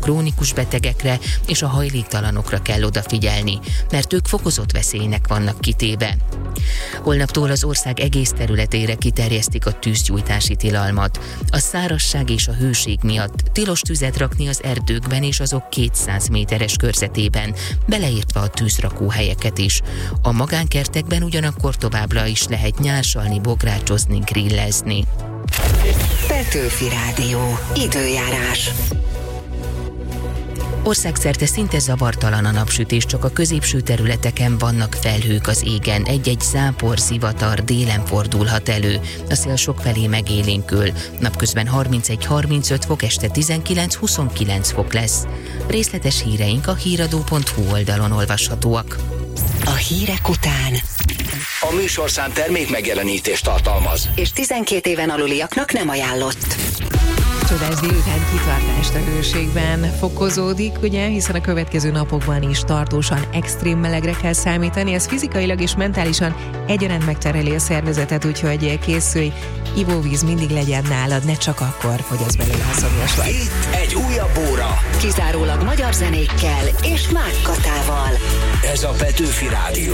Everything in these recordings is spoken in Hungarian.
krónikus betegekre és a hajléktalanokra kell odafigyelni, mert ők fokozott veszélynek vannak kitéve. Holnaptól az ország egész területére kiterjesztik a tűzgyújtási tilalmat. A szárazság és a hőség miatt tilos tüzet rakni az erdőkben és azok 200 méteres körzetében, beleértve a tűzrakóhelyeket is. A magánkertekben ugyanakkor továbbra is lehet nyársalni, bográcsozni, grillezni. Petőfi Rádió. Időjárás. Országszerte szinte zavartalan a napsütés, csak a középső területeken vannak felhők az égen, egy-egy zápor, zivatar délen fordulhat elő. A szél sokfelé megélénkül, napközben 31-35 fok, este 19-29 fok lesz. Részletes híreink a híradó.hu oldalon olvashatóak. A hírek után A műsorszám termék megjelenítést tartalmaz, és 12 éven aluliaknak nem ajánlott. Csodás délután kitartást a hőségben fokozódik, ugye, hiszen a következő napokban is tartósan extrém melegre kell számítani, ez fizikailag és mentálisan egyaránt megterheli a szervezetet, úgyhogy készülj, ivóvíz mindig legyen nálad, ne csak akkor fogyassz belőle, ha szomjas vagy. itt egy újabb óra. Kizárólag magyar zenékkel és Mák Katával. Ez a Petőfi Rádió.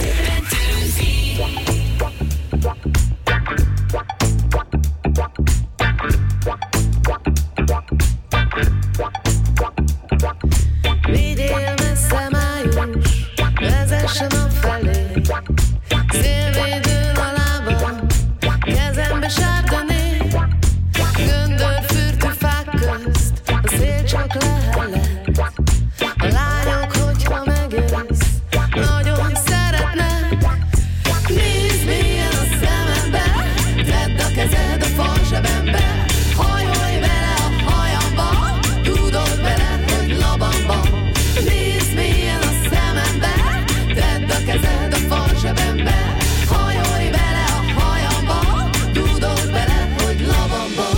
Vigyél messze május, vezessen a felé, szélvédőn a lábam, kezembe sárgané, göndörfürtű fák közt, a szél csak lehelet, a lányok, hogyha megjössz, nagyon szeretnek. Nézd mélyen a szemembe, tedd a kezed a falzsebembe, hajolj vele a hajamba, tudod vele, hogy labamba. Nézd mélyen a szemembe, tedd a kezed a falzsebembe, hajolj vele a hajamba, tudod vele, hogy labamba.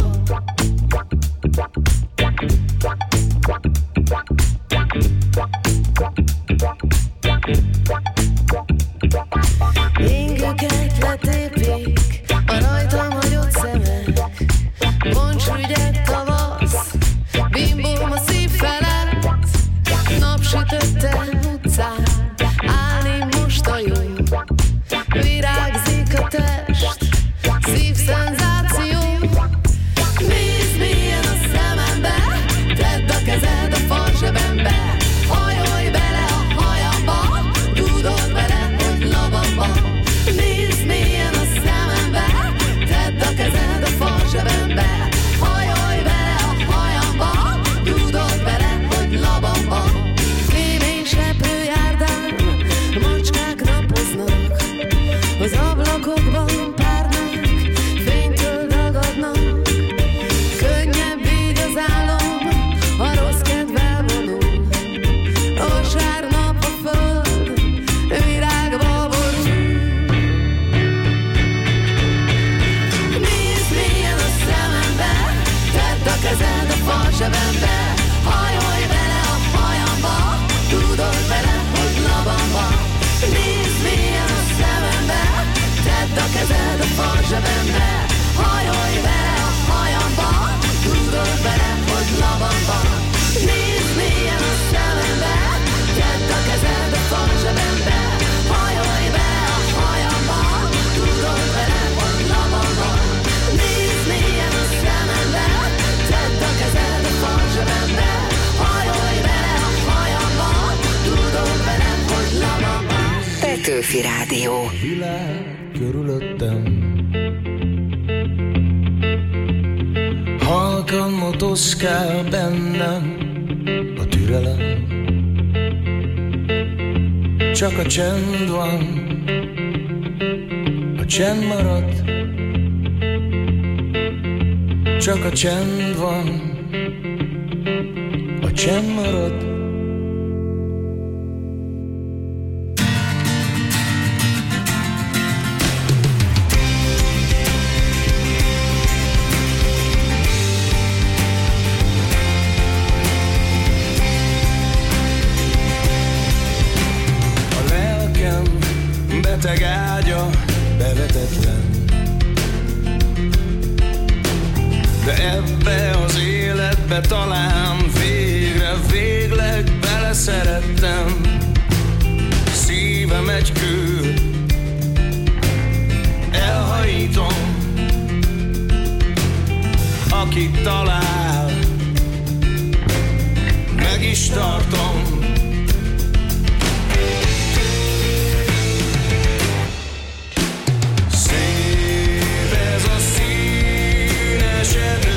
Ingüket letépik a rajtam hagyott szemek, bontsügyek tavasz, bimbóm a szív felett, napsütötten utcán, állni most a jó, virágzik a test, szívszenzáció. Nézd mélyen a szemembe, tedd a kezed a falzsebembe, hajolj bele a hajamba, tudod vele, hogy labamba. Nézd mélyen a szemembe, tedd a kezed a falzsebembe, hajolj bele a hajamba, tudod vele, hogy labamba. Kémény seprő járdán, macskák napoznak, az ablakokban párnák fénytől dagadnak. Könnyebb így az álom, a rossz kedvel vonul, vasárnap a föld virágba borul. Nézd mélyen a szemembe, tedd a kezed a falzsebembe, hajolj vele a hajamba, tudod vele, hogy labamba. Nézd mélyen a szemembe, tedd a kezed a falzsebembe, hajolj vele a hajamba, tudod vele, hogy labamba. Nézd mélyen a szemembe, tedd a kezed a falzsebembe, hajolj vele a hajamba, tudod vele, hogy labamba. Nézd mélyen a szemembe, tedd a kezed a falzsebembe, hajolj vele a hajamba, tudod vele, hogy labamba. Petőfi Rádió. Világ körülöttem, halkan motoszkál bennem a türelem. Csak a csend van, a csend marad. Csak a csend van, a csend marad. Beteg ágya, bevetetlen, de ebbe az életbe talán végre mert végleg beleszerettem. Szívem egy kő, elhajítom, akit talál, meg is tartom. Szép ez a színes erő,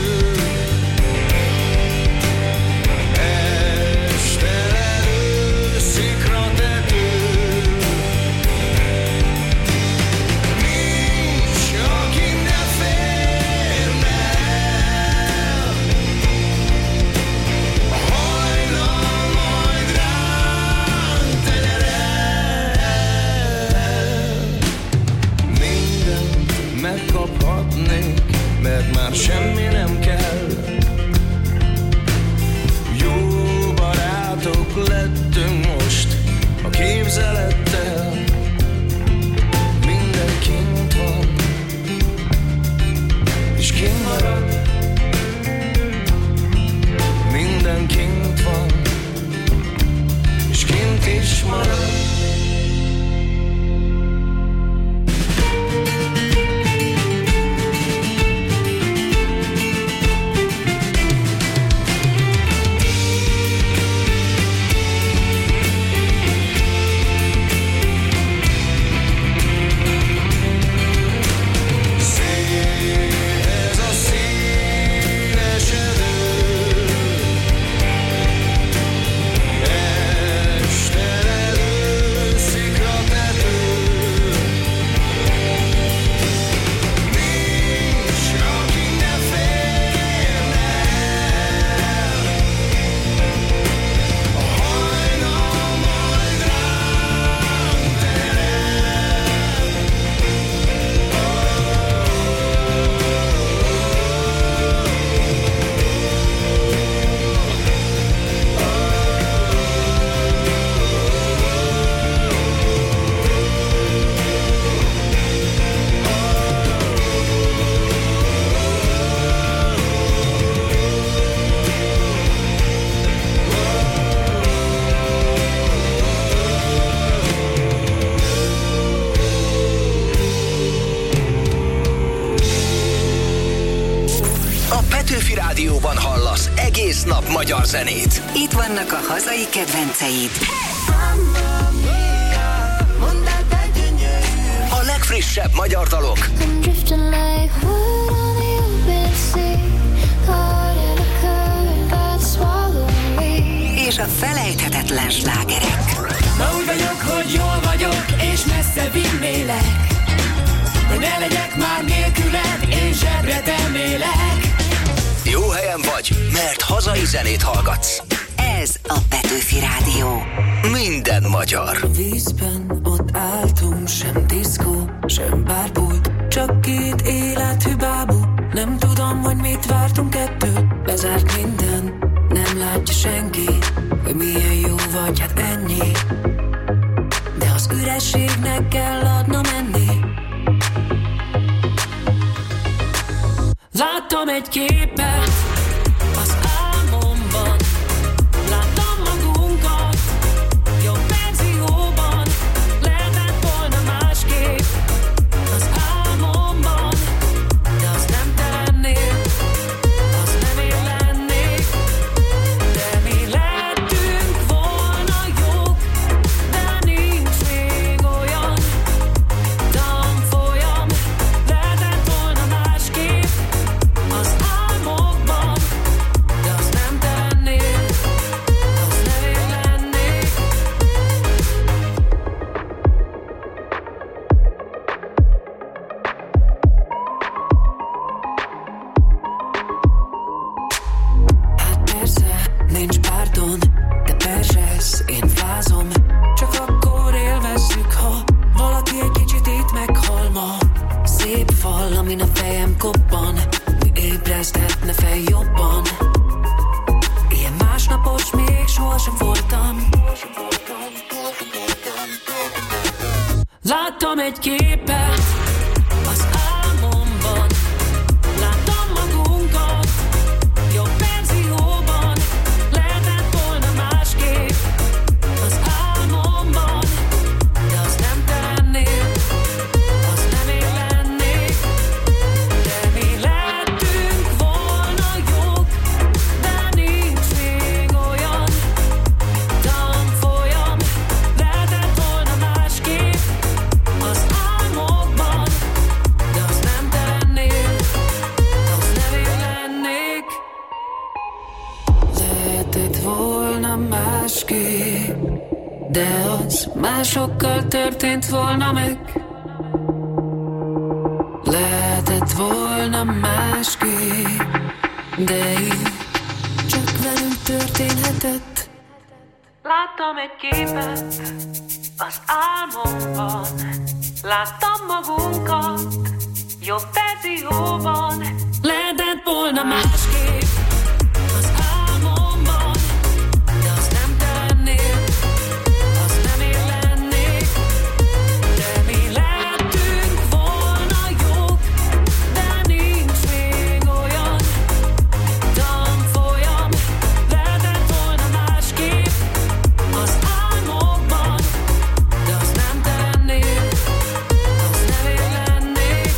mert már semmi nem kell. Jó barátok lettünk most a képzelettel. Minden kint van, és kint marad. Minden kint van, és kint is marad. Rádióban hallasz egész nap magyar zenét. Itt vannak a hazai kedvenceid. A legfrissebb magyar dalok. És a felejthetetlen slágerek. Ma úgy vagyok, hogy jól vagyok, és messze vinnélek. Hogy ne legyek már nélküled, én zsebre temélek. Jó helyen vagy, mert hazai zenét hallgatsz. Ez a Petőfi Rádió. Minden magyar. A vízben ott álltunk, sem diszkó, sem bárpult, csak két élethű bábú. Nem tudom, hogy mit vártunk ettől. Bezárt minden, nem látja senki, hogy milyen jó vagy, hát ennyi. De az ürességnek kell adnom enni. Láttam egy képet az álmomban, láttam magunkat jobb verzióban, lehetett volna másképp az álmomban, de az nem te lennél, az nem én lennék, de mi lettünk volna jók, de nincs még olyan tanfolyam, lehetett volna másképp az álmokban, de az nem te lennél, az nem én lennék. Hát persze, nincs pardon, de perzsesz, én fázom. Csak akkor élvezzük, ha valaki egy kicsit itt meghal ma. Szép fal, amin a fejem koppan, mi ébreszthetne fel jobban. Ilyen másnapos még sohasem voltam. Láttam egy képet az álmomban, láttam magunkat jobb verzióban, lehetett másképp, de az másokkal történt volna meg. Lehetett volna másképp, de így csak velünk történhetett. Láttam egy képet az álmomban, láttam magunkat jobb verzióban. Lehetett volna másképp az álmomban, de azt nem tennél, azt nem én lennék. De mi lehetünk volna jók, de nincs még olyan tanfolyam. Lehetett volna másképp az álmokban, de azt nem tennél, azt nem én lennék.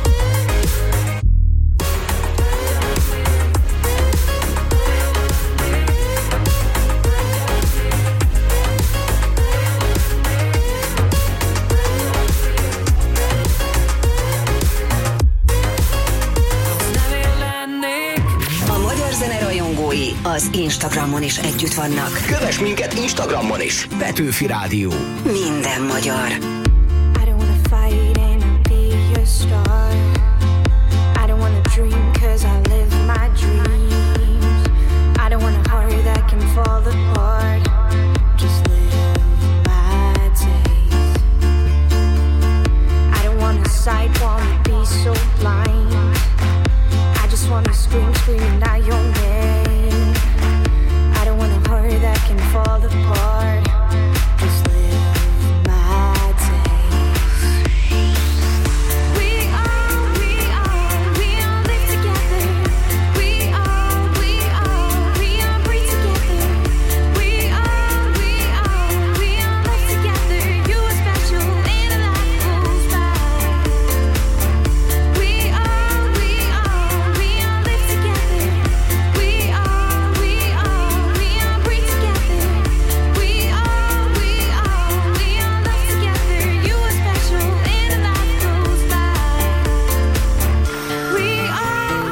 A magyar zene rajongói az Instagramon is együtt vannak. Kövess minket Instagramon is. Petőfi Rádió. Minden magyar. I don't wanna fight and be a star. I don't wanna dream 'cause I live my dreams. I don't want a heart that can fall apart. Just live my days. I don't wanna sight, wanna be so blind. I just wanna scream, screaming out your name. I don't want a heart that can fall apart. Just live my days. We all live together. We all breathe together. We all live together. You are special and a life goes by. We all live together. We all breathe together. We all live together. You are special and a life goes by. We all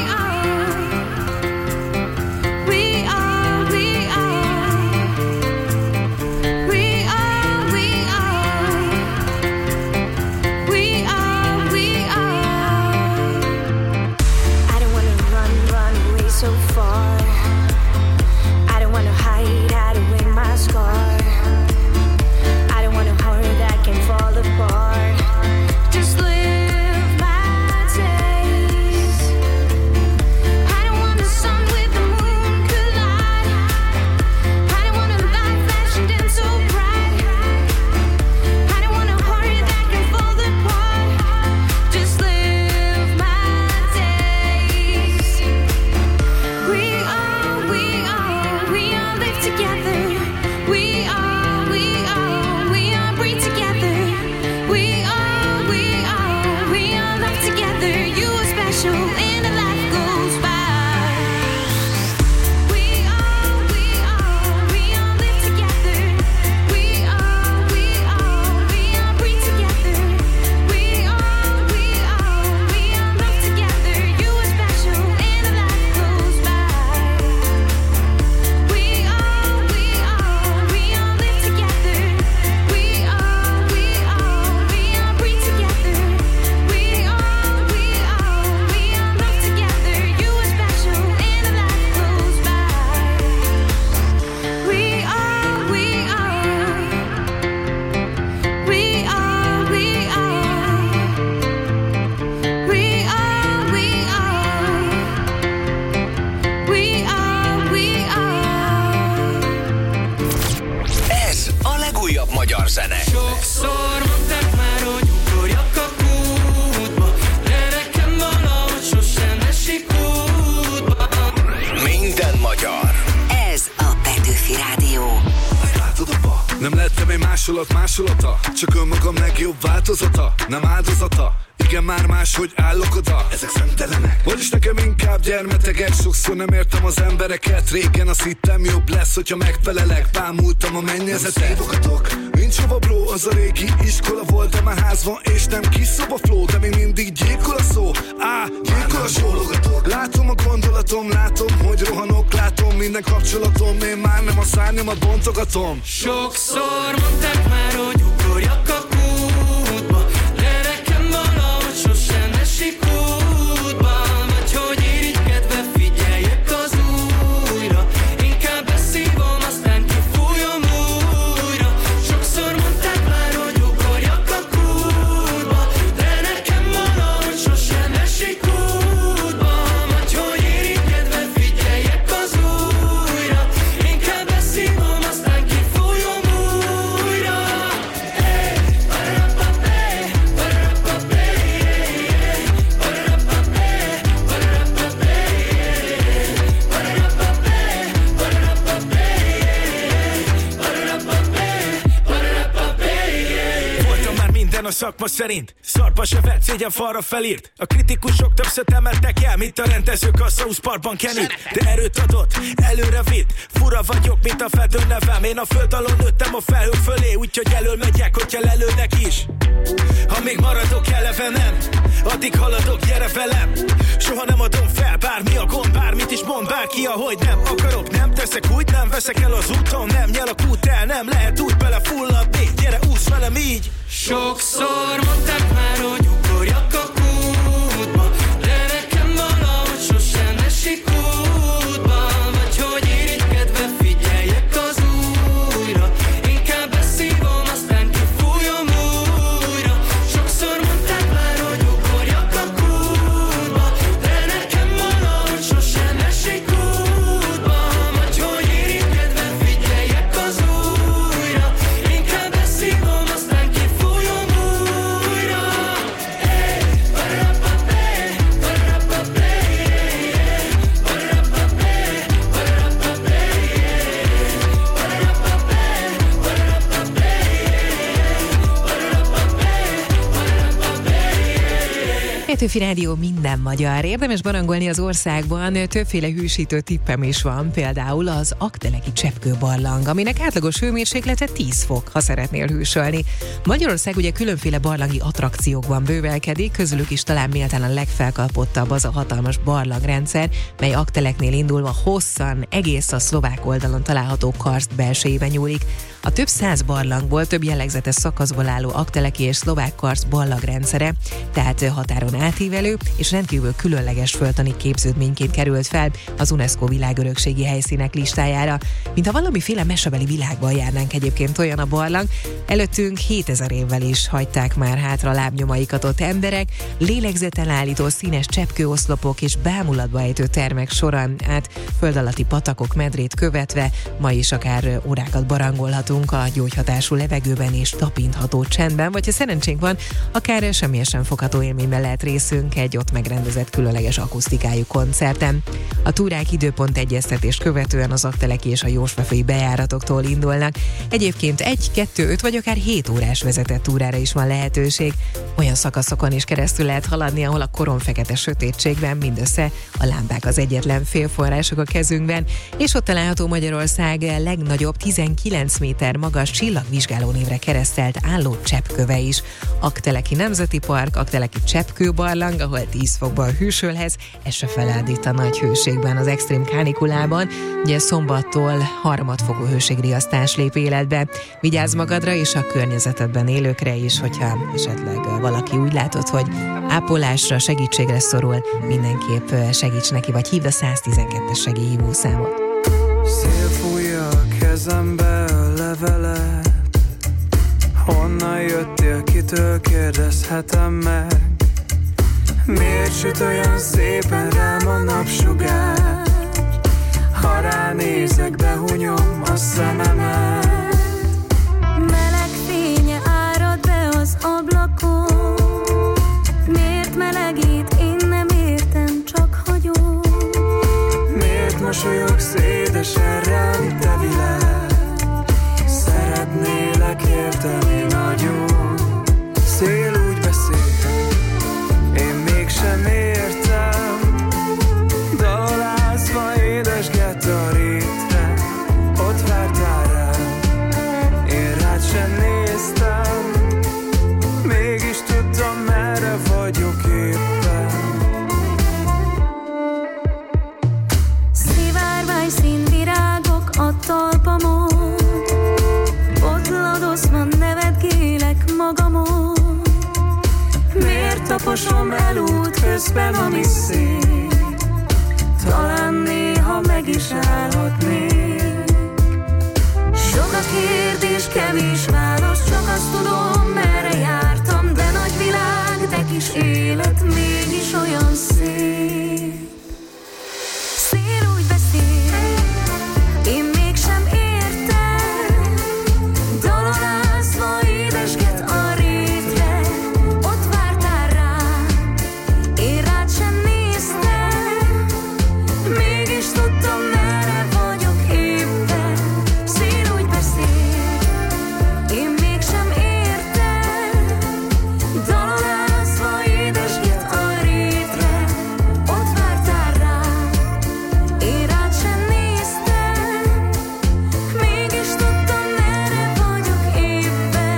I don't wanna run away so far. I don't wanna hide away my scar. I don't want a heart that can fall apart. Just live my days. I don't want the sun with the moon collide. I don't want a light flashing dim so bright. I don't want a heart that can fall apart. Just live my days. We all live together. We all breathe together. We all live together. You are special and a life goes by. We all live together. We all breathe together. We all live together. You are special and a life goes by. We all live together. We all breathe together. We all live together. You are special and a life goes by. We all Ez a legújabb magyar zene. Sokszor mondták már, hogy ugorjak a kútba, de nekem valahogy sosem esik útba. Minden magyar. Ez a Petőfi Rádió. Látod apa? Nem lettem egy másolata, csak önmagam legjobb változata. Nem áldozata, Igen, már máshogy állok oda, ezek szemtelenek. Vagyis nekem inkább gyermetegek, sokszor nem értem az embereket. Régen azt hittem jobb lesz, hogyha megfelelek. Bámultam a mennyezetet. Szívogatok, nincs hova bló, az a régi iskola volt, de már ház van, és nem kis szoba flow. De még mindig gyilkol a szó, gyilkol a só. Látom a gondolatom, látom, hogy rohanok, látom minden kapcsolatom. Én már nem a szárnyamat bontogatom. Sokszor mondták már, hogy ugorjak a kútba, de nekem valahogy sosem esik útba. Vagy hogy irigykedve figyeljek az újra, inkább beszívom, aztán kifújom újra. Sokszor mondták már, hogy ugorjak a kútba, de nekem valahogy sosem esik útba. Vagy hogy irigykedve figyeljek az újra, inkább beszívom, aztán kifújom újra. Voltam már minden a szakma szerint, szarba se vett, szégyen falra felírt. A kritikusok többször emeltek el, mint a rendezők a South Parkban Kenny. De erőt adott, előre vitt, fura vagyok, mint a feldő nevem. Én a föld alól nőttem a felhők fölé, úgyhogy elől megyek, hogyha lelőnek is. Ha még maradok eleve nem, addig haladok, gyere velem. Soha nem adom fel, bármi a gond, bármit is mond bárki, ahogy nem akarok. Nem teszek úgy, nem veszek el az úton, nem nyel a kút el, nem lehet úgy belefulladni. Gyere, úsz velem így. Sokszor mondták már, hogy ugorjak a kútba, de nekem valahogy sosem esik útba. Vagy hogy irigykedve figyeljek az újra, inkább beszívom, aztán kifújom újra. Sokszor mondták már, hogy ugorjak a kútba, de nekem valahogy sosem esik útba. Vagy hogy irigykedve figyeljek az újra, inkább beszívom, aztán kifújom újra. Petőfi Rádió, minden magyar. Érdemes barangolni az országban, többféle hűsítő tippem is van, például az Aggteleki cseppkőbarlang, aminek átlagos hőmérséklete 10 fok, ha szeretnél hűsölni. Magyarország ugye különféle barlangi attrakciókban bővelkedik, közülük is talán méltán a legfelkalpottabb az a hatalmas barlangrendszer, mely Aggteleknél indulva hosszan egész a szlovák oldalon található karszt belsejében nyúlik. A több 100 barlangból, több jellegzetes szakaszból álló aggteleki és szlovák karszt barlangrendszere, tehát határon átívelő és rendkívül különleges földtani képződményként került fel az UNESCO világörökségi helyszínek listájára. Mintha valamiféle mesebeli világban járnánk egyébként, olyan a barlang. Előttünk 7000 évvel is hagyták már hátra lábnyomaikat ott emberek, lélegzeten állító színes cseppkőoszlopok és bámulatba ejtő termek során át föld alatti patakok medrét követve ma is akár órákat barangolhatunk a gyógyhatású levegőben és tapintható csendben, vagy ha szerencsénk van, akár semmiesen fogható élményben lehet részünk egy ott megrendezett különleges akusztikájú koncerten. A túrák időpont egyeztetést követően az Aggteleki és a Jósvefői bejáratoktól indulnak. Egyébként 1, 2, 5 vagy akár 7 órás vezetett túrára is van lehetőség. Olyan szakaszokon is keresztül lehet haladni, ahol a koronfekete sötétségben mindössze a lámpák az egyetlen félforrások a kezünkben, és ott található Magyarország legnagyobb 19 méter magas csillagvizsgáló névre keresztelt álló cseppköve is. Aggteleki Nemzeti Park, Aggteleki cseppkőbarlang, ahol 10 fokban hűsölhez, ez se feled itt a nagy hőségben, az extrém kánikulában. Ugye szombattól harmadfokú hőségriasztás lép életbe. Vigyázz magadra és a környezetedben élőkre is, hogyha esetleg valaki úgy látod, hogy ápolásra, segítségre szorul, mindenképp segíts neki, vagy hívd a 112-es segélyhívó számot. Szél fújja a kezembe a levelet, honnan jöttél, kitől kérdezhetem meg? Miért süt olyan szépen rám a napsugár? Ha ránézek, behunyom a szememet. Meleg fénye árad be az ablakon. Miért melegít, én nem értem, csak hagyom. Miért mosolyogsz édesen rám, te világ? Szeretnélek érteni nagyon. Szél úgy beszél, olvasom elút közben, ami szép. Talán néha meg is állhatnék. Sok a kérdés, kevés válasz, csak azt tudom, merre jártam. De nagy világ, de kis élet, mégis olyan szép. Szél úgy beszél, én mégsem értem. Dalolászva édesget a rétre. Ott vártál rám, én rád sem néztem. Mégis tudtam, merre vagyok éppen. Szél úgy beszél, én mégsem értem. Dalolászva édesget a rétre. Ott vártál rám, én rád sem néztem. Mégis tudtam, merre vagyok éppen.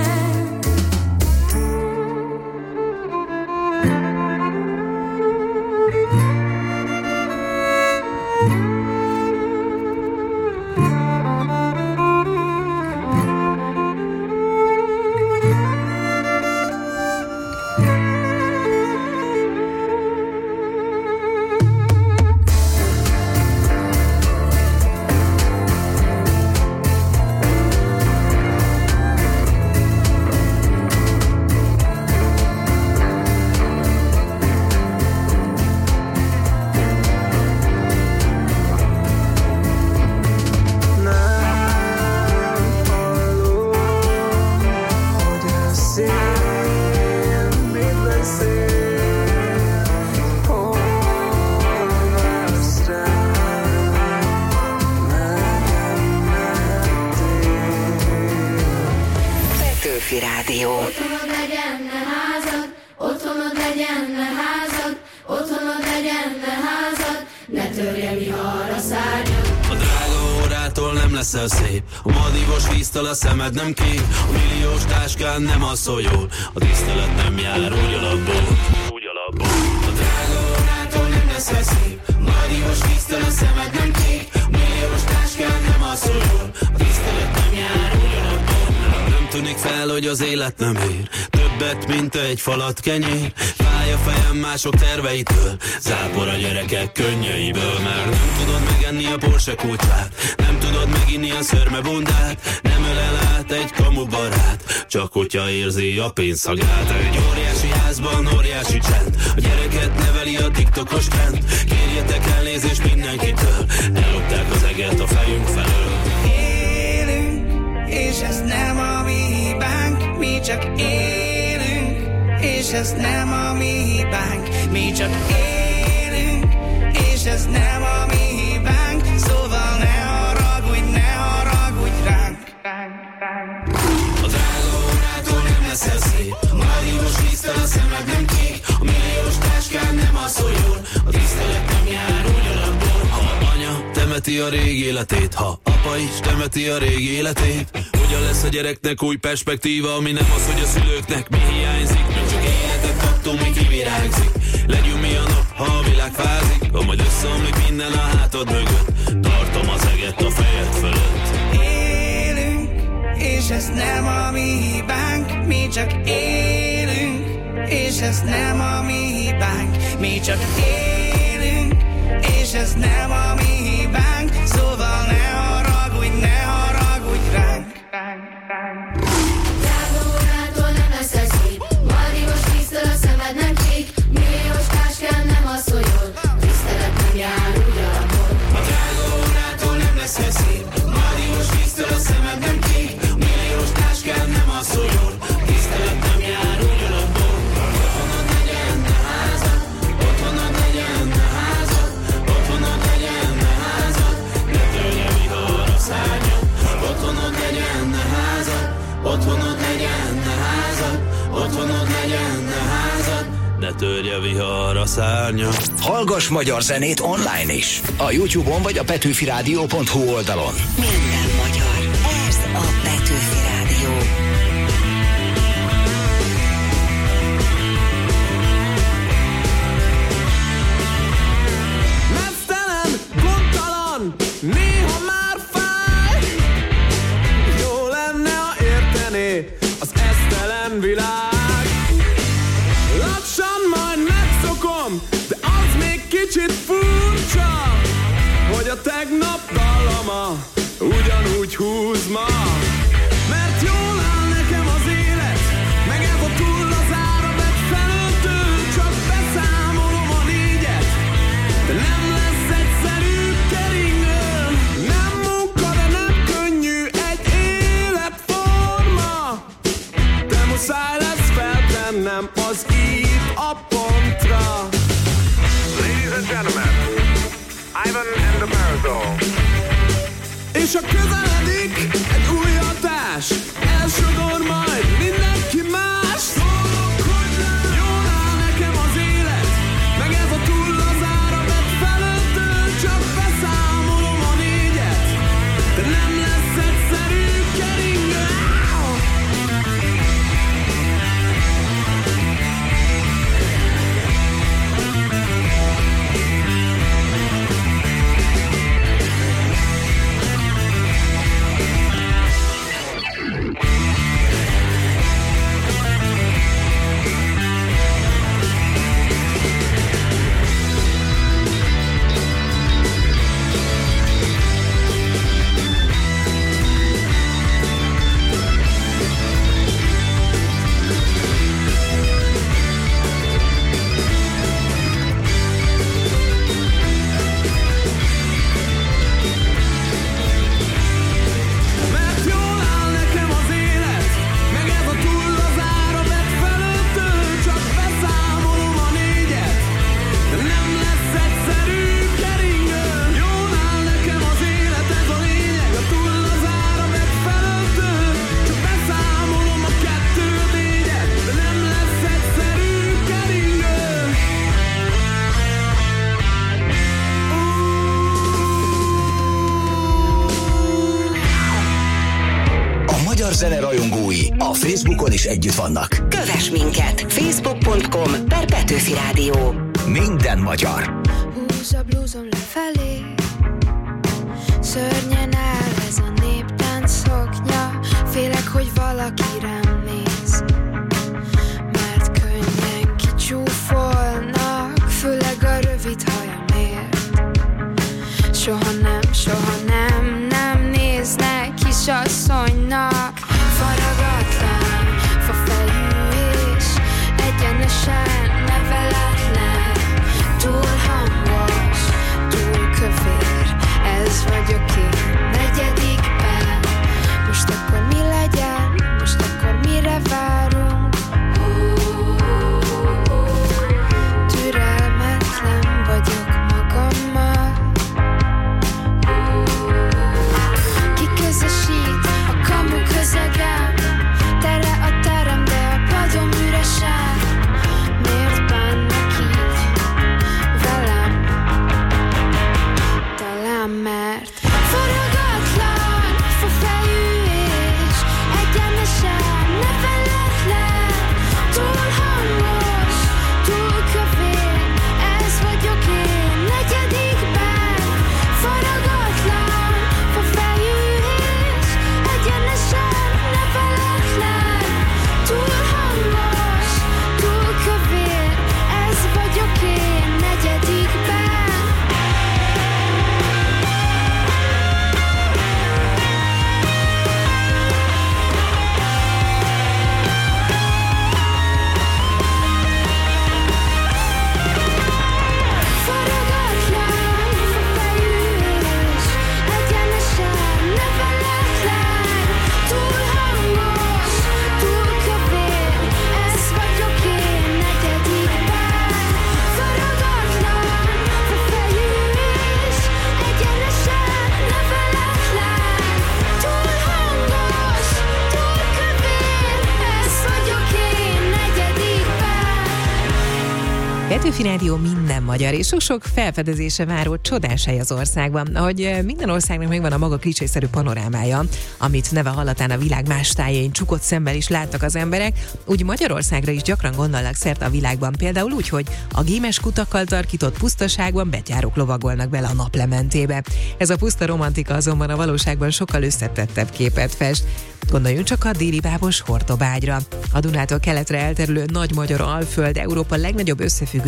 Petőfi Rádió. Otthonod legyen, ne házad, otthonod legyen, ne házad, otthonod legyen, ne házad, ne törje vihar a szárnyad. A drága órától nem leszel szép, a madívos víztől a szemed nem kék, a milliós táskán nem alszol jól, a tisztelet nem jár úgy alapból, úgy alapból. A drága órától nem leszel szép, a madívos víztől a szemed nem kék, a milliós táskán nem alszol jól, a tisztelet nem jár úgy alapból. Nem tűnik fel, hogy az élet nem ér többet, mint egy falat kenyér. Fáj a fejem mások terveitől, zápor a gyerekek könnyeiből. Mert nem tudod megenni a Porsche kulcsát, nem tudod meginni a szörmebundát, nem ölel át egy kamu barát, csak hogyha érzi a pénzszagát. Egy óriási házban óriási csend, a gyereket neveli a TikTokos trend. Kérjetek elnézést mindenkitől, ellopták az eget a fejünk felől. És ez nem a mi hibánk, mi csak élünk. És ez nem a mi hibánk, mi csak élünk. És ez nem a mi hibánk, szóval ne haragudj ránk. A drága órától nem leszel szép, a madívos víztől a szemed nem kék, a milliós táskán nem alszol jól, a tisztelet nem jár úgy alapból. Ha anya temeti a régi életét, ha apa is temeti a régi életét, hogyan lesz a gyereknek új perspektíva, ami nem az, hogy a szülőknek mi hiányzik. Mi csak életet kaptunk, mi kivirágzik. Legyünk mi a nap, ha a világ fázik, ha majd összeomlik minden a hátad mögött, tartom az eget a fejed fölött. Élünk, és ez nem a mi hibánk, mi csak élünk. És ez nem a mi hibánk, mi csak élünk. És ez nem a mi hibánk, szóval ne haragudj ránk. Drága órától nem leszel szép, madívos víztől a szemed nem kék, milliós táskán nem alszol jól, tisztelet nem jár úgy alapból. A drága órától nem leszel szép, madívos víztől a szemed nem kék, milliós táskán nem alszol jól, tisztelet nem jár úgy alapból. Otthonod legyen, ne házad, otthonod legyen, ne házad, otthonod legyen, ne házad, ne törje vihar a szárnyad. Otthonod legyen, ne házad, otthonod legyen, ne házad, otthonod legyen, ne házad, ne törje vihar a szárnyad. Hallgass magyar zenét online is. A YouTube-on vagy a petőfiradio.hu oldalon. Minden magyar. Ez a Petőfi Rádió. Mesztelen, gondtalan, néha már fáj. Jó lenne, ha értené az esztelen világ. Lassan majd úgy húz ma. Mert jól áll nekem az élet, meg ez a túl az áravet felöltő. Csak beszámolom a négyet, de nem lesz egyszerű keringő. Nem munka, de nem könnyű egy életforma. De muszáj lesz feltennem az írt a pontra. Ladies and gentlemen, Ivan and the Parasol. És ha közeledik egy új hatás, elsodor majd mindenki más. Szólok, hogy nem jól áll nekem az élet, meg ez a túl az áravet felöltő. Csak beszámolom a négyet, de nem lesz egyszerű keringő. Zene rajongói a Facebookon is együtt vannak. Kövess minket! Facebook.com/Petőfi Rádió. Minden magyar. Húzz a blúzom lefelé, szörnyen áll ez a néptánc szoknya. Félek, hogy valaki rám néz, mert könnyen kicsúfolnak, főleg a rövid hajamért. Soha nem néznek kisasszonynak. Faragatlan, fafejű és egyenesen neveletlen. Túl hangos, túl kövér, ez vagyok én negyedikben. Most akkor mi legyen, most akkor mire várunk? Türelmetlen vagyok magammal. Kiközösít a kamu közegem, tere a terem, de a padom üresen. Miért bánnak így velem? Talán mert faragatlan, fafejű és egyenesen neveletlen. Túl hangos, túl kövér, ez vagyok én negyedikben. Faragatlan, fafejű és egyenesen neveletlen. Túl hangos, túl kövér, ez vagyok én negyedikben. Faragatlan, fafejű és egyenesen neveletlen. Túl hangos, túl kövér, ez vagyok én negyedikben. Faragatlan, fafejű és egyenesen neveletlen. Túl hangos, túl kövér, ez vagyok én negyedikben. Petőfi Rádió minden magyar, és sok-sok felfedezése váró csodás hely az országban. Ahogy minden országnak megvan a maga klicsészerű panorámája, amit neve hallatán a világ más tájain csukott szemmel is látnak az emberek, úgy Magyarországra is gyakran gondolnak szerte a világban, például úgy, hogy a gémes kutakkal tarkított pusztaságban betyárok lovagolnak bele a naplementébe. Ez a puszta romantika azonban a valóságban sokkal összetettebb képet fest. Gondoljunk csak a déli bábos Hortobágyra. A Dunától keletre elterülő nagy magyar alföld Európa legnagyobb összefüggő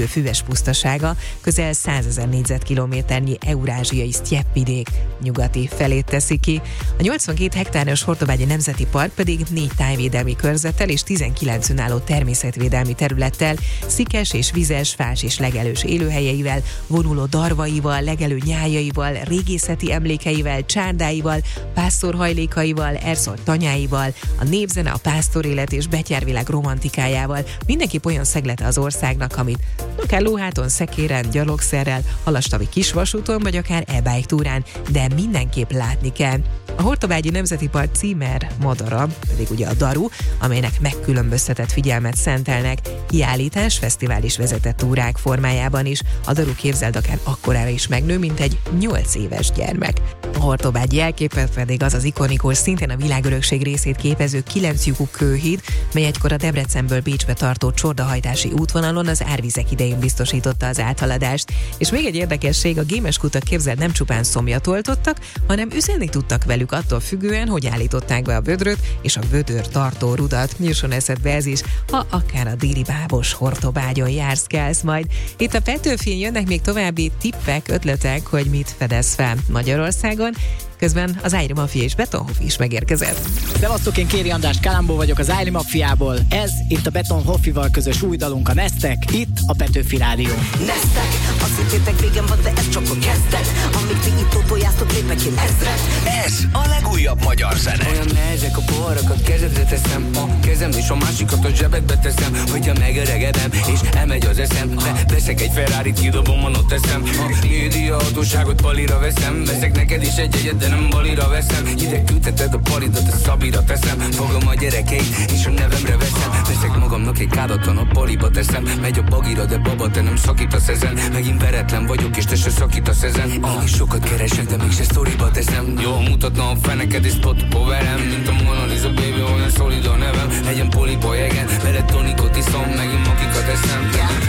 füves pusztasága, közel 100 000 négyzetkilométernyi eurázsiai sztyeppvidék nyugati felét teszi ki. A 82 hektáros Hortobágyi Nemzeti Park pedig 4 tájvédelmi körzettel és 19 önálló természetvédelmi területtel, szikes és vizes, fás és legelős élőhelyeivel, vonuló darvaival, legelő nyájaival, régészeti emlékeivel, csárdáival, pásztorhajlékaival, erszolt tanyáival, a népzene, a pásztorélet és betyárvilág romantikájával. Mindenképp olyan szeglete az országnak, amit akár lóháton, szekéren, gyalogszerrel, halastavi kisvasúton vagy akár e-bike túrán, de mindenképp látni kell. A Hortobágyi Nemzeti Park címer madara pedig ugye a daru, amelynek megkülönböztetett figyelmet szentelnek, kiállítás, fesztivál és vezetett túrák formájában is. A daru, képzeld, akár akkorára is megnő, mint egy 8 éves gyermek. A hortobágyi jelképe pedig az az ikonikus, szintén a világörökség részét képező 9 lyukú kőhíd, mely egykor a Debrecenből Bécsbe tartó csordahajtási útvonalon az árvizek idején biztosította az áthaladást. És még egy érdekesség, a gémes kutak, képzeld, nem csupán szomjat oltottak, hanem üzenni tudtak velük attól függően, hogy állították be a vödröt és a vödör tartó rudat. Jusson eszedbe ez is, ha akár a déli bábos Hortobágyon járszkálsz majd. Itt a Petőfin jönnek még további tippek, ötletek, hogy mit fedez fel Magyarországon. Közben az Ájli Mafia és Beton Hoffi is megérkezett. Szevasztok, én Kéri András Kalambó vagyok az Ájli Mafiából. Ez itt a Beton Hoffival közös új dalunk, a Neztek, itt a Petőfi Rádió. Neztek, azt hittétek végem van, de ez csak a kezdet. Amíg ti itt tótójáztok, lépek én ezret. Ez a legújabb magyar zene. Olyan nehezek a poharakat, kezedre teszem, a kezem és a másikat a zsebedbe teszem. Hogyha megöregedem és elmegy az eszem, veszek egy Ferrarit, kidobom, ott teszem. A média hatóságot palira veszem, veszek neked is egy egyet, de nem balira veszem. Ide küldheted a palidat, a Szabira teszem. Fogom a gyerekeit és a nevemre veszem. Veszek magamnak egy kádatlan, a paliba teszem. Megy a bagira, de baba, te nem szakítasz ezen. Megint veretlen vagyok és te se szakítasz ezen. Én is sokat keresek, de mégse sztoriba teszem. Jól mutatna a feneked és spotokó velem. Mint a Mona Lisa baby, olyan szolid a nevem. Legyen poliba jegen, veled tonikot iszom, megint makikat eszem.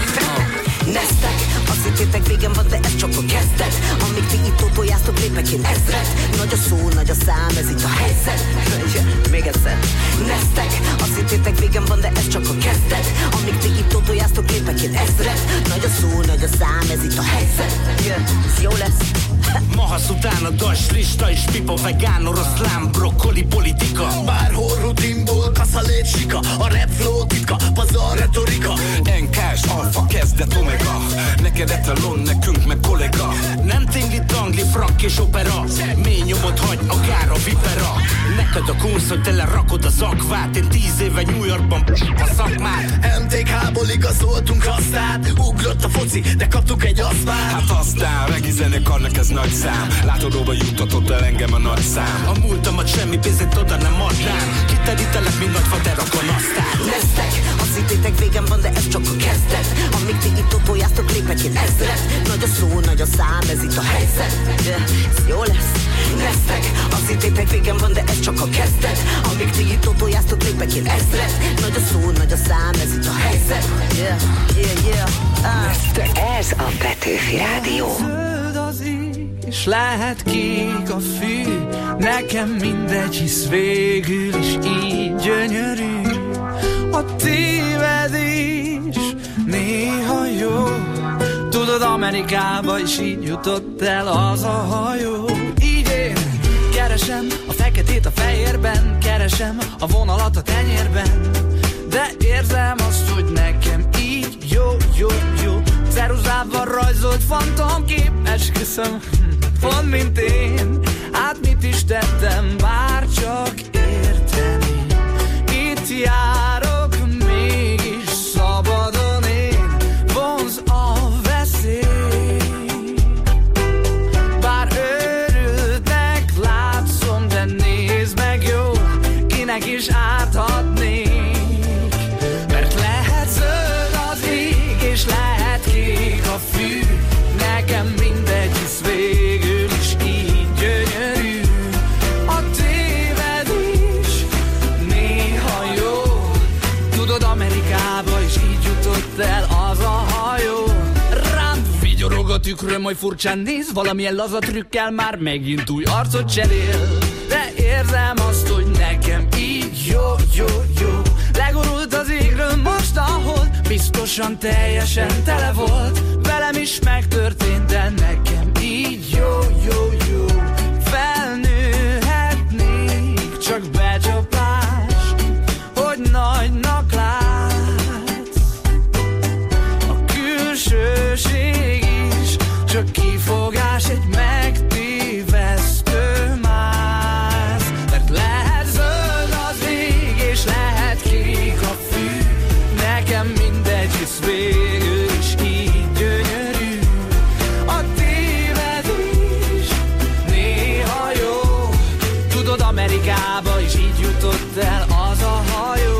Neztek, azt hittétek végem van, de ez csak a kezdet. Amíg ti itt tótójáztok, lépek én ezret. Nagy a szó, nagy a szám, ez itt a helyzet. Még egyszer. Neztek, azt hittétek végem van, de ez csak a kezdet. Amíg ti itt tótójáztok, lépek én ezret. Nagy a szó, nagy a szám, ez itt a helyzet. Ez jó lesz. Mahasz után a das lista és pipa, vegán, oroszlán, brokkoli, politika. Bárhol rutinból kaszalét sika, a rap flow titka, pazar retorika. NK-s alfa kezdet omega, neked etalon, nekünk meg kollega. Nem tingli, tangli, frank és opera, mély nyomot hagy akár a vipera. Neked a kunsz, hogy tele rakod az akvát, én 10 éve New Yorkban a szakmát. MTK-ból igazoltunk rasztát, ugrott a foci, de kaptuk egy asztát. Hát aztán regi zenekarnak ez nagy szám, látodóba juttatott el engem a nagy szám. A múltamat semmi pénzét oda nem adnám, kiterítelek, mint nagy faterakon aztán. Neztek, azt hittétek végem van, de ez csak a kezdet. Amíg ti itt tótójáztok, lépek én ezret. Nagy a szó, nagy a szám, ez itt a helyzet. Ez jó lesz. Neztek, azt hittétek végem van, de ez csak a kezdet. Amíg ti itt tótójáztok, lépek én ezret. Nagy a szó, nagy a szám, ez itt a helyzet. Neztek. Ez a Petőfi Rádió. És lehet kék a fű, nekem mindegy, hisz végül is így gyönyörű. A tévedés néha jó, tudod, Amerikába is így jutott el az a hajó. Így én keresem a feketét a fehérben, keresem a vonalat a tenyérben, de érzem azt, hogy nekem így jó, jó, jó. Ceruzával rajzolt fantomkép, esküszöm, pont mint én. Hát mit is tettem, bár csak érteni. Itt járok, mégis szabadon én, vonz a veszély. Bár őrültnek látszom, de nézd meg jó, kinek is árthatnék. Mert lehet zöld az ég, és lehet kék a fű, nekem mindegy, hisz végül is így gyönyörű. A tévedés néha jó, tudod, Amerikába is így jutott el az a hajó. Rám vigyorog a tükröm, hogy furcsán néz, valamilyen laza trükkel már megint új arcot cserél. De érzem azt, hogy nekem így jó, jó, jó. Legorult az égről most a hold, biztos gyorsan, teljesen tele volt. Velem is megtörtént, de nekem így jó, jó, jó. Felnőhetnék, csak becsapás, hogy nagynak látsz. A külsőség is csak kifogás, egy megtévesztő mász. Mert lehet zöld az ég, és lehet kék a fű. Nekem mindegy, hisz végül is így gyönyörű. A tévedés néha jó. Tudod, Amerikába is így jutott el az a hajó.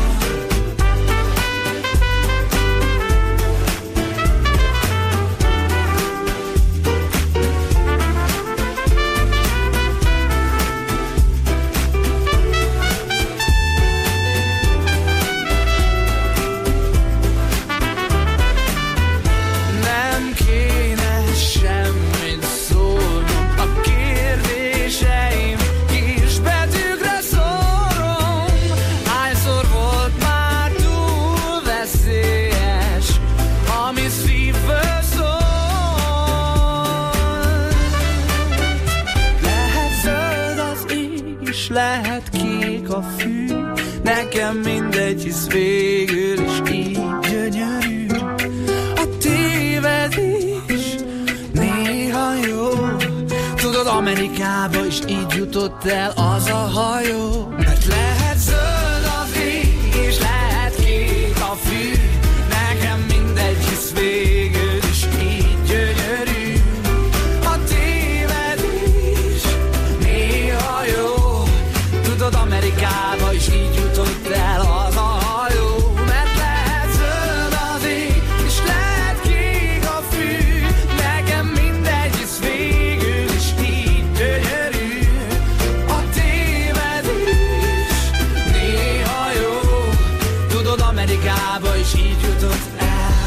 Lehet kék a fű, nekem mindegy, hisz végül is így gyönyörű. A tévedés néha jó. Tudod, Amerikába is így jutott el az a hajó. Mert lehet zöld az ég, és lehet kék a fű. Nekem mindegy, hisz végül is így gyönyörű. A tévedés néha jó. Tudod, Amerikába is így jutott el az a hajó. Mert lehet zöld az ég, és lehet kék a fű. Nekem mindegy, hisz végül is így gyönyörű. A tévedés néha jó. Tudod, Amerikába is így jutott el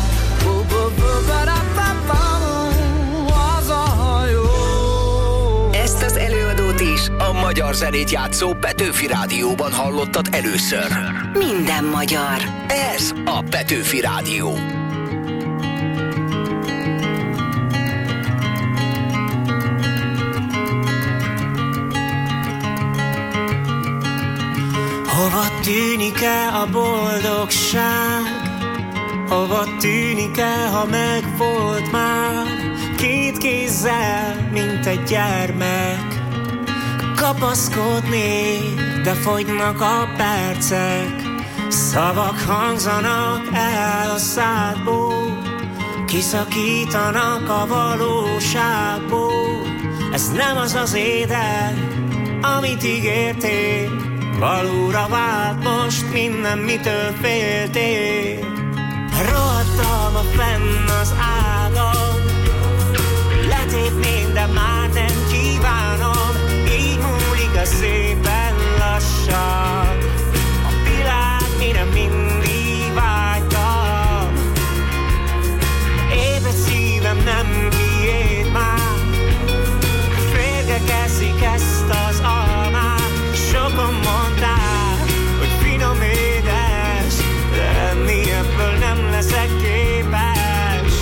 az a hajó. Ezt az előadót is a magyar zenét játszó Petőfi Rádióban hallottad először. Minden magyar. Ez a Petőfi Rádió. Hova tűnik el a boldogság? Hova tűnik el, ha megvolt már? Két kézzel, mint egy gyermek kapaszkodnék, de fogynak a percek. Szavak hangzanak el a szádból, kiszakítanak a valóságból. Ez nem az az édes, amit ígértél. Valóra vált most minden, mitől féltél. Rohadtam a fenn az ágon, letépném, de már nem kívánom. Így múlik a szépen lassan a világ, mire mindig vágytam. Ébred szívem nem kiéd már, férgek eszik ezt az almát. Sokan mondták, hogy finom édes, de enni ebből nem leszek képes.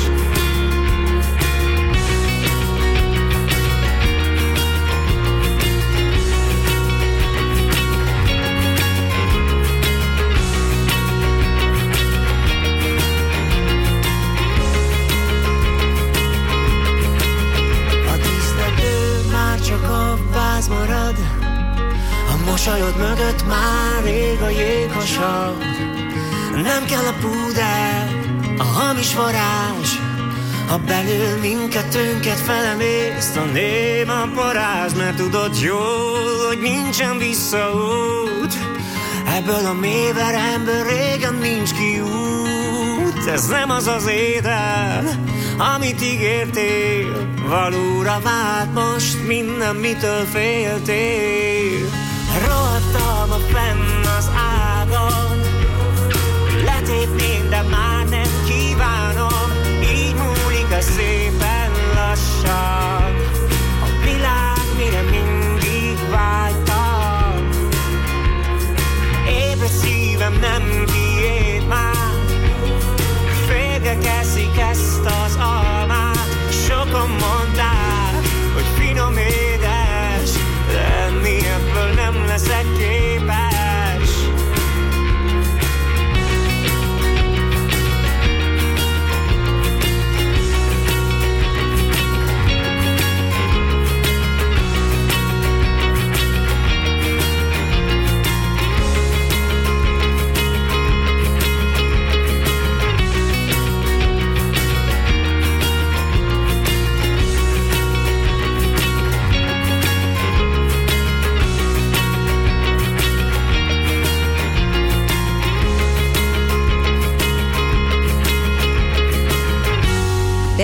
A díszlető már csak a váz marad, a mosolyod mögött már rég a jéghasabb. Nem kell a púder, a hamis varázs, ha belül mindkettőnket felemészt a néma paráz. Mert tudod jól, hogy nincsen visszaút, ebből a mélyveremből régen nincs kiút. Ez nem az az étel, amit ígértél. Valóra vált most minden, mitől féltél. Rohadtam a fenn az ágon, letépném, de már nem kívánom. Így múlik a szépen lassan a világ, mire mindig vágytam. Ébred szívem nem tiéd már,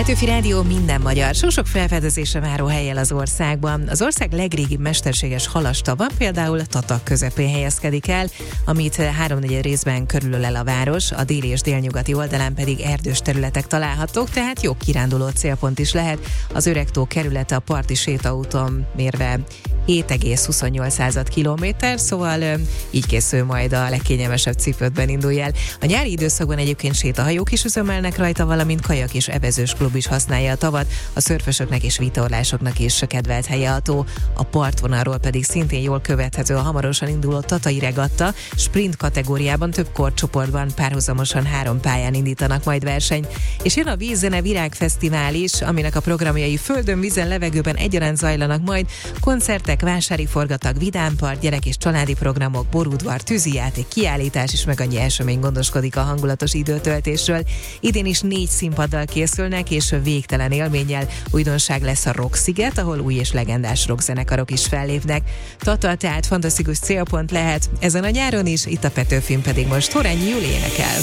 Petőfi Rádió, minden magyar. Sok felfedezésre váró hellyel az országban. Az ország legrégibb mesterséges halastava például Tatak közepén helyezkedik el, amit 3/4 részben körülölel a város, a déli és délnyugati oldalán pedig erdős területek találhatók, tehát jó kiránduló célpont is lehet. Az Öregtó kerülete a parti sétaúton mérve 7,28 kilométer, szóval így készül majd a legkényelmesebb cipődben indulj el. A nyári időszakban egyébként sétahajók is üzemelnek rajta, valamint kajak és evezős klub is használja a tavat, a szörfösöknek és vitorlásoknak is kedvelt helye a tó. A partvonalról pedig szintén jól követhető a hamarosan induló Tatai regatta, sprint kategóriában több korcsoportban párhuzamosan 3 pályán indítanak majd versenyt. És jön a Vízzene Virágfesztivál is, aminek a programjai földön, vízen, levegőben egyaránt zajlanak majd, koncertek, vásári forgatag, vidámpart, gyerek és családi programok, borudvar, tűzijáték, kiállítás is, meg annyi esemény gondoskodik a hangulatos időtöltésről. Idén is 4 színpaddal készülnek, és végtelen élménnyel. Újdonság lesz a Rocksziget, ahol új és legendás rockzenekarok is fellépnek. Tata tehát fantasztikus célpont lehet ezen a nyáron is, itt a Petőfin pedig most Horányi Júli énekel.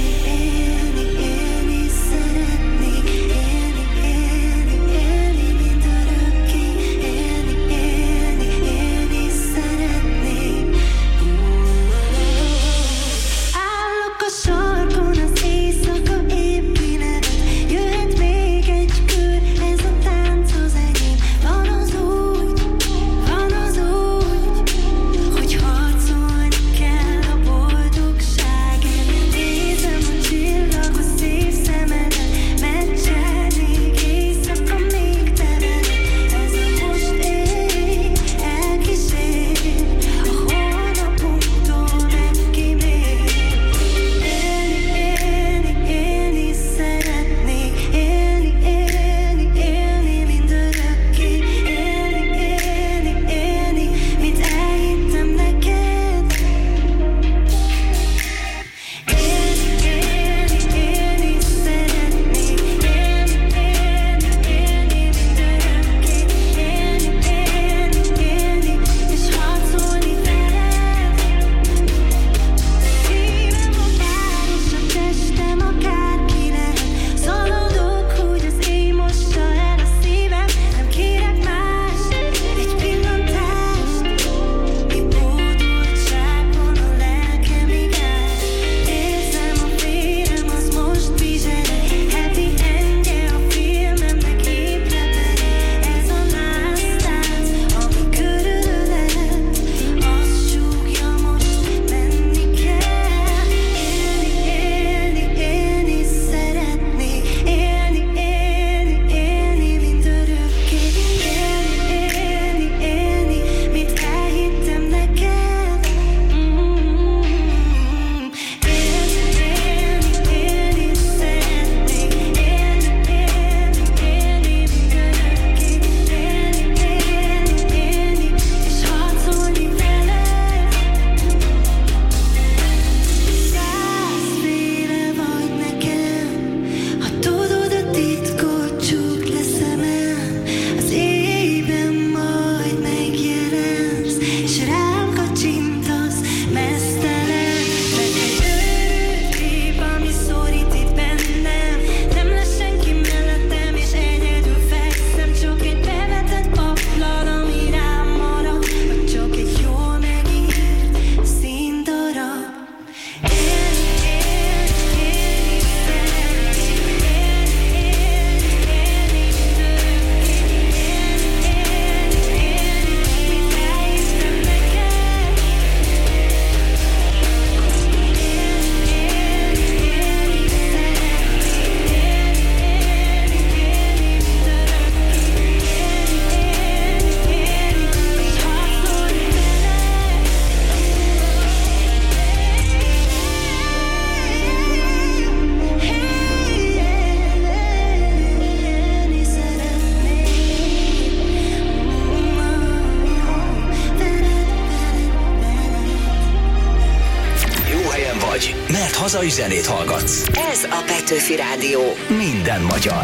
Hazai zenét hallgatsz. Ez a Petőfi Rádió. Minden magyar.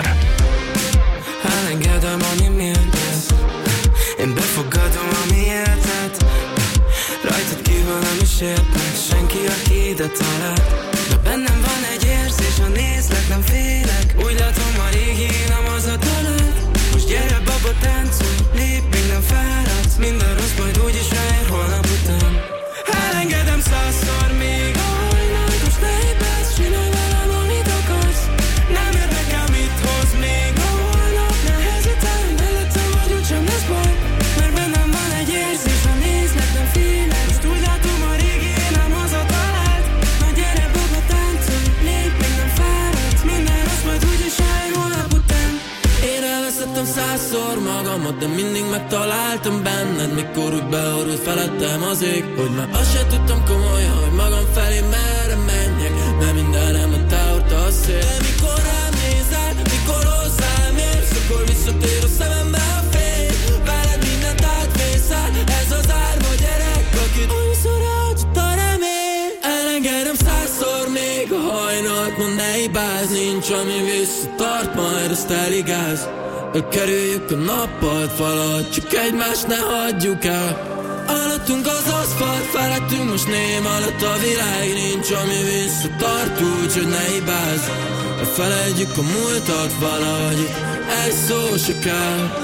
Elengedem, annyi mindent. Én befogadom, ami érted. Rajtad kívül nem is értek senki, aki ide talált. De Bennem van egy érzés, ha nézlek, nem félek. Úgy látom, a régi nem az a talált. Most gyere baba, táncolj, lép, még nem fáradsz. Minden rossz majd úgyis ráér holnap után. Elengedem 100-szor még a hajnalt. Most ne ébredsz, csinálj velem, amit akarsz. Nem érdekel, mit hoz még a holnap. Ne hezitálj, mellettem vagy, úgysem lesz baj. Mert bennem van egy érzés, ha nézlek, nem félek. Most úgy látom, a régi nem az a talált. Na gyere baba, táncolj, lép, még nem fáradsz. Minden rossz majd úgyis ráér holnap után. Én elveszettem 100-szor magamat, de mindig megtaláltam benned. Mikor úgy beorult felettem az ég, hogy már azt se tudtam komolyan, hogy magam felé merre menjek. De mindenem a te hordta a szél. De mikor rám nézel, mikor hozzám érsz, akkor visszatér a szemembe a fény. Veled mindent átvészel, ez az árva gyerek, akit annyiszor adott a remény. Elengedem 100-szor még a hajnalt, mondd ne hibázz, nincs ami visszatart, majd azt eligáz. Kerüljük a nappalt, valahogy csak egymást ne hagyjuk el. Alattunk az aszfalt, felettünk most ném alatt a világ. Nincs ami visszatart, úgyhogy ne hibázz. Felejtjük a múltat valahogy, egy szó se kell.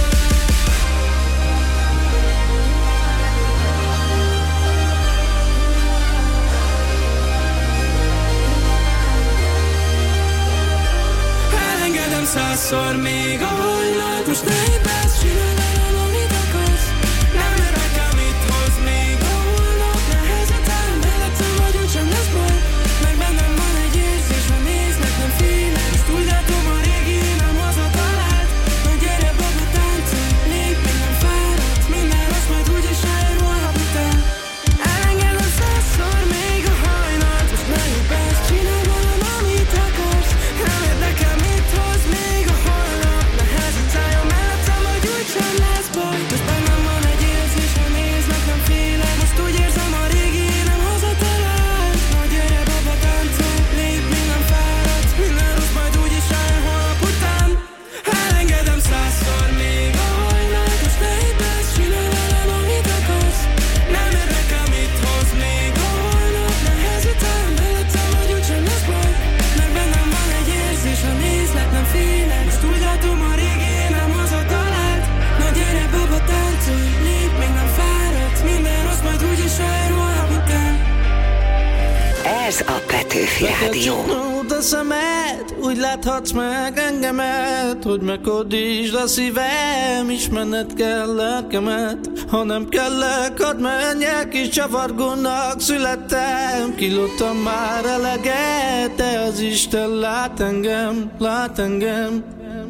Elengedem 100-szor még a hajnalt. Most ne hibázz, csinálj velem, amit akarsz. Nem érdekel, mit hoz még a holnap. Ne hezitálj, mellettem vagy, úgysem lesz baj. Meg bennem van egy érzés, ha nézlek, nem félek. Most úgy látom, a régi nem az a talált. Na gyere baba, táncolj, lép, még nem fáradsz. Minden rossz majd úgyis ráér holnap után. Elengedem 100-szor még a hajnalt. Most ne hibázz, csinálj velem, amit akarsz. Nem érdekel, mit hoz még a holnap. Ne hezitálj, mellettem vagy, úgysem lesz baj. Most bennem van egy érzés, ha nézlek, nem félek. Most úgy érzem, a régi nem hazatalált. Na gyere baba, táncolj, lép, még nem fáradsz. Minden rossz majd úgyis rájön holnap után. Elengedem 100-szor még a hajnalt. Most ne hibázz, csinálj velem, amit akarsz. Nem érdekel, mit hoz még a holnap. Ne hezitálj, mellettem vagy, úgysem lesz baj. Mert bennem van egy érzés, ha nézlek, nem félek. Most úgy látom, a régi nem hazatalált. Na gyere baba, táncolj, lép, még nem fáradsz. Minden rossz majd úgyis ráér holnap után. Ez a Petőfi Rádió. Becsuknod a szemed, úgy láthatsz meg engemet, hogy meghódítsd a szívem, ismerned kell lelkemet. Ha nem kellek, hadd menjek, és csavargónak születtem. Kilóttam már eleget, de az Isten lát engem, lát engem.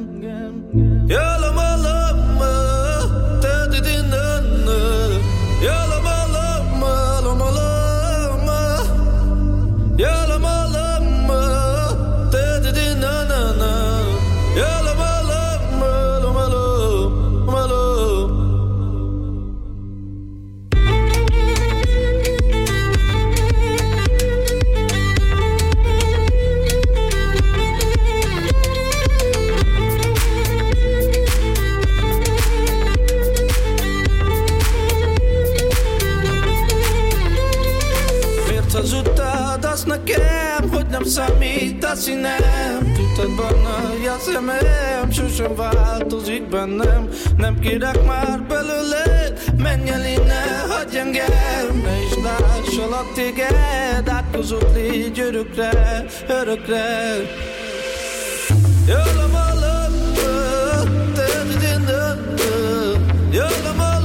Hazudtad azt nekem, hogy nem számít a színem. Tudtad barna a szemem, sosem változik bennem. Nem kérek már belőled, menj el innen, hagyj engem. Ne is lássalak téged, átkozott légy örökre, örökre. Jöllem a lömbö, jöllem a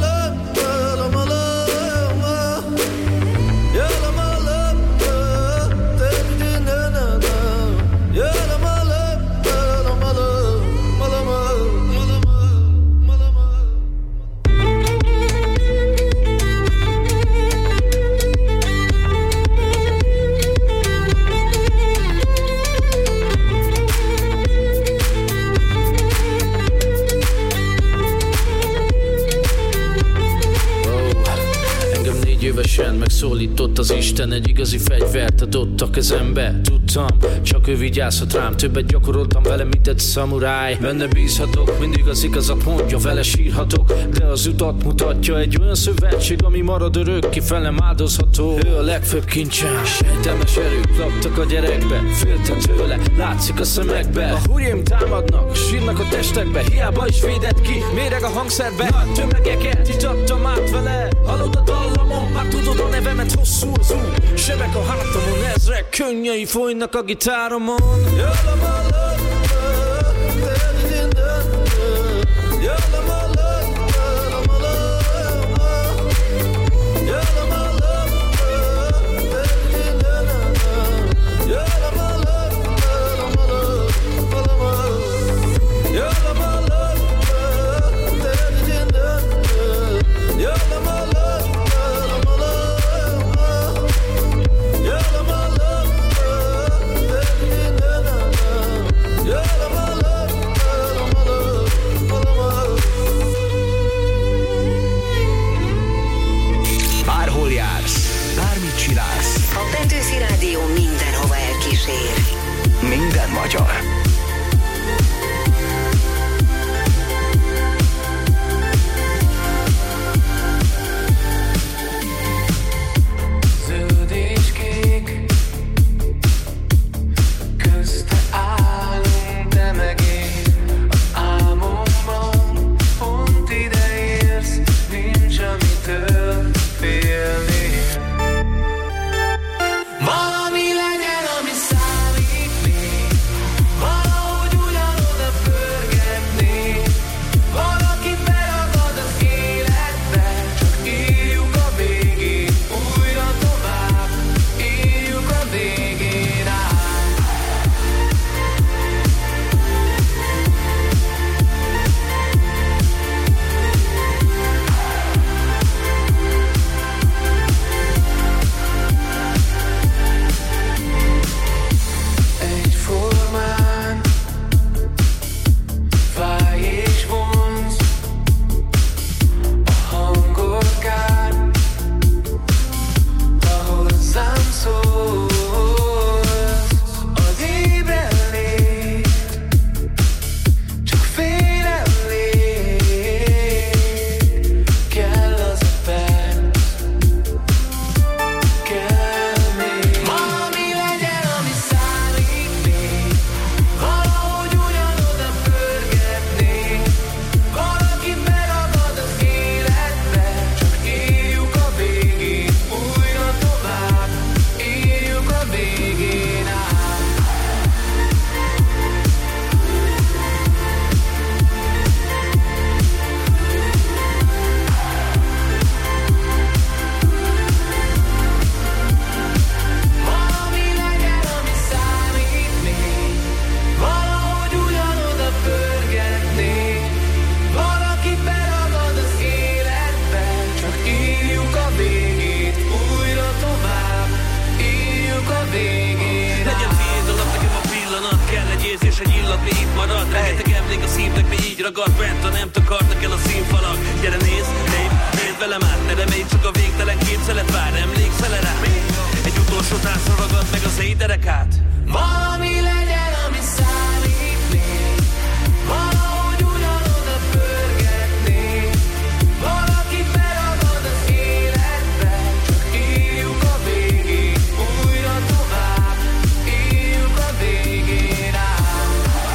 csend megszólított az Isten, egy igazi fegyvert adott a kezembe. Tudtam, csak ő vigyázhat rám, többet gyakoroltam vele, mint egy szamuráj. Benne bízhatok, mindig az igazat mondja, vele sírhatok, de az utat mutatja. Egy olyan szövetség, ami marad örökké, fel nem áldozható. Ő a legfőbb kincsem, sejtelmes erők laktak a gyerekbe. Féltem tőle, látszik a szemekbe. A hurjaim támadnak, sírnak a testekbe. Hiába is védett ki, méreg a hangszerbe. Nagy tömegeket itattam át vele. Hallod a dallamon, már tudod a nevemet, hosszú az út. Sebek a hátamon, ezrek könnyei folynak a gitáromon. A Petőfi Rádió mindenhova elkísér. Minden magyar. Zöld és kék, közte állunk, de meg én az álmomban. Pont ide érsz, nincs amitől félni. Valami legyen, ami számít még, valahogy ugyanoda pörgetni. Valaki beragad az életbe, csak írjuk a végén, újra tovább, írjuk a végén át. Egyformán fáj és vonz a hangorkán, ha hozzám szólsz. Az ébrenlét csak félemlét, kell az a perc, kell még. Valami legyen, ami számít még, valahogy ugyanoda pörgetni. Valaki beragad az életbe, csak írjuk a végén, újra tovább, írjuk a végén át. Valami legyen, ami számít még, valahogy ugyanoda pörgetni. Valaki beragad az életbe, csak írjuk a végét, újra tovább, írjuk a végén. Legyen tiéd alatt, nekem a pillanat, kell egy érzés, egy illat, mi itt marad. Rengeteg emlék a szívnek, mi így ragad bent, ha nem takarnak el a színfalak. Gyere nézd, nézd velem át, ne remélj, csak a végtelen képzelet vár, emlékszel rá? Egy utolsó tászra ragad meg az éderek át. Valami legyen, ami számít még, valahogy ugyanoda pörgetni. Valaki beragad az életbe, csak írjuk a végén, újra tovább, írjuk a végén át.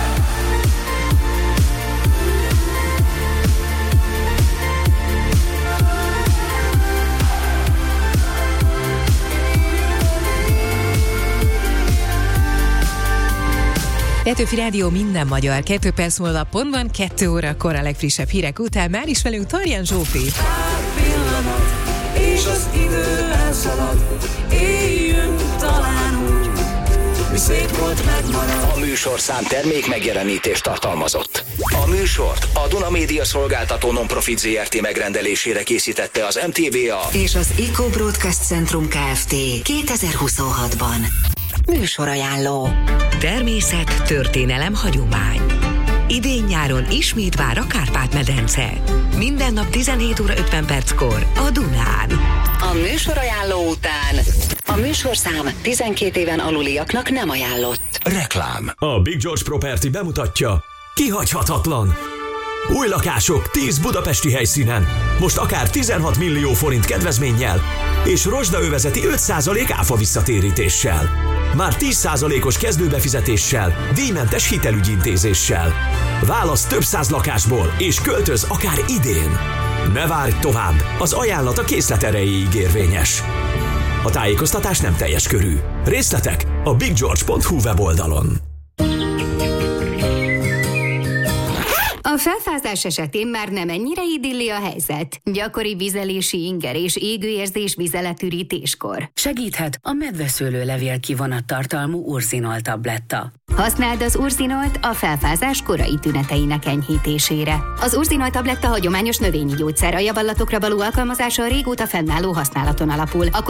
Petőfi Rádió minden magyar. 2 perc múlva pontban 2 órakor a legfrissebb hírek után már is velünk Tarján Zsófi. Pillanat, és az idő elszalad, éljünk talán úgy, mi szép volt megmarad. A műsorszám termék megjelenítést tartalmazott. A műsort a Duna Média Szolgáltató Non-Profit Zrt. Megrendelésére készítette az MTVA És az Eco Broadcast Centrum Kft. 2026-ban. Műsorajánló. Természet, történelem, hagyomány. Idén-nyáron ismét vár a Kárpát-medence. Minden nap 17 óra 50 perckor a Dunán. A műsorajánló után a műsorszám 12 éven aluliaknak nem ajánlott. Reklám. A Big George Property bemutatja: kihagyhatatlan! Új lakások 10 budapesti helyszínen. Most akár 16 millió forint kedvezménnyel és rozsdaövezeti 5% áfa visszatérítéssel. Már 10%-os kezdőbefizetéssel, díjmentes hitelügyintézéssel. Válasz több száz lakásból és költöz akár idén. Ne várj tovább, az ajánlat a készlet erejéig érvényes. A tájékoztatás nem teljes körű. Részletek a biggeorge.hu weboldalon. A felfázás esetén már nem ennyire idilli a helyzet. Gyakori vizelési inger és égőérzés vizeletürítéskor. Segíthet a medveszőlőlevél kivonat tartalmú Urzinol tabletta. Használd az Urzinolt a felfázás korai tüneteinek enyhítésére. Az Urzinol tabletta hagyományos növényi gyógyszer, a javallatokra való alkalmazása a régóta fennálló használaton alapul. A